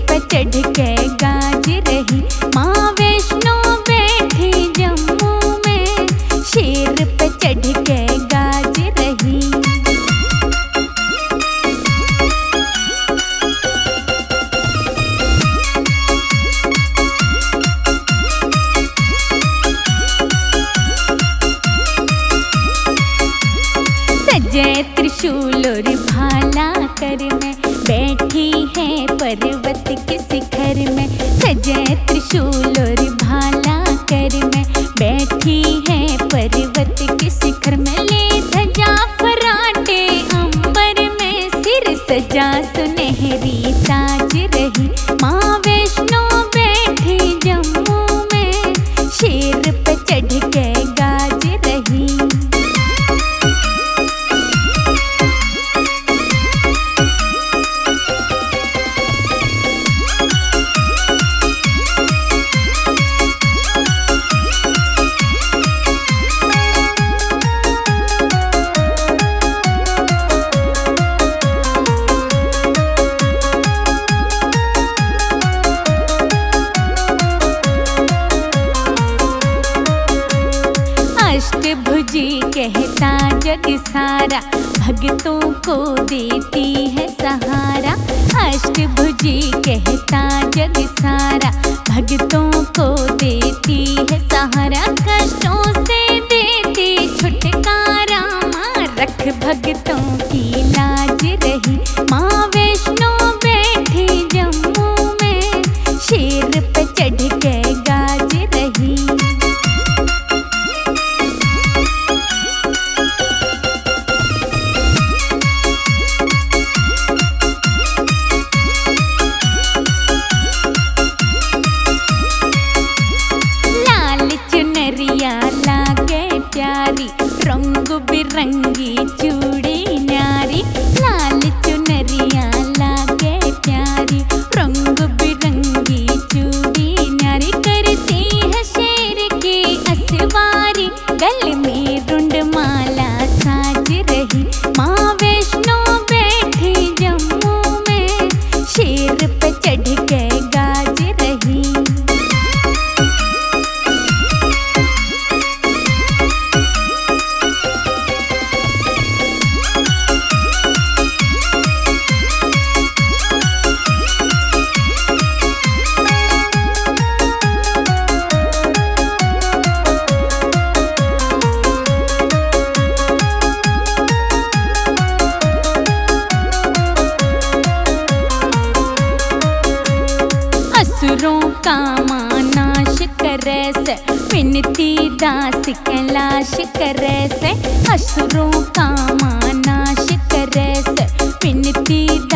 पे चढ़ के गाज रही माँ वैष्णो बैठी जम्मू में, शेर पे चढ़ के गाज रही। सजे त्रिशूल और भाला कर में बैठी है पर्वत के शिखर में, सजे त्रिशूल और भाला कर में बैठी है पर्वत के शिखर में, ले ध्वजा फराटे अंबर में, सिर सजा सुनहरी ताज रही माँ वैष्णो बैठी जम्मू में, शेर पे चढ़ के गाज रही। अष्टभुजी कहता जग सारा, भक्तों को देती है सहारा। अष्टभुजी कहता जग सारा, भक्तों को देती है सहारा। कष्टों से देती छुटकारा, माँ रख भक्तों की लाज रही माँ वैष्णो बैठी जम्मू में, शेर पे चढ़ के गाज रही। प्यारी रंग बिरंगी चूड़ी न्यारी, लाल चुनरिया लागे प्यारी रंग बिरंगी चूड़ी न्यारी, करती है शेर की असवारी, गल में रुंड माला साज रही माँ वैष्णो बैठी जम्मू में, शेर पे चढ़ के गाज रही। असुरों का माँ नाश करे से, विनती दास कैलाश करे से, असुरों का माँ नाश करे से, विनती